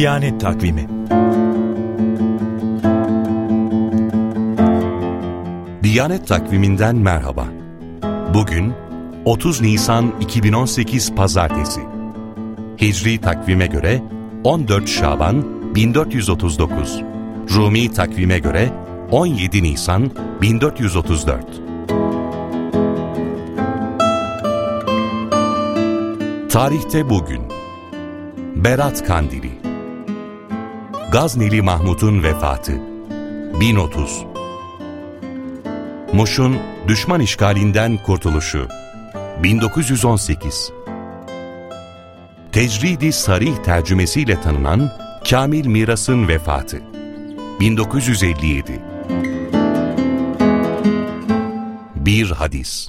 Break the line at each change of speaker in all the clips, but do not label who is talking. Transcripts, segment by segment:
Diyanet Takvimi.
Diyanet Takviminden merhaba. Bugün 30 Nisan 2018 Pazartesi. Hicri takvime göre 14 Şaban 1439. Rumi takvime göre 17 Nisan 1434. Tarihte bugün Berat Kandili, Gazneli Mahmud'un vefatı 1030, Muş'un düşman işgalinden kurtuluşu 1918, Tecridi Sarih tercümesiyle tanınan Kamil Miras'ın vefatı 1957. Bir hadis.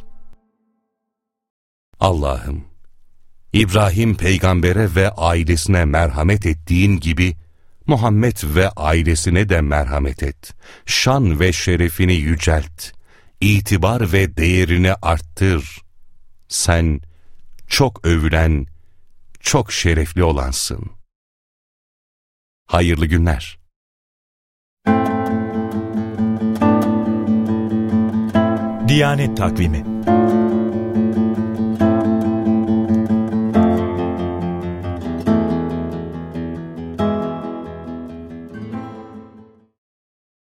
Allah'ım, İbrahim peygambere ve ailesine merhamet ettiğin gibi Muhammed ve ailesine de merhamet et. Şan ve şerefini yücelt. İtibar ve değerini arttır. Sen çok övülen, çok şerefli olansın. Hayırlı günler.
Diyanet Takvimi.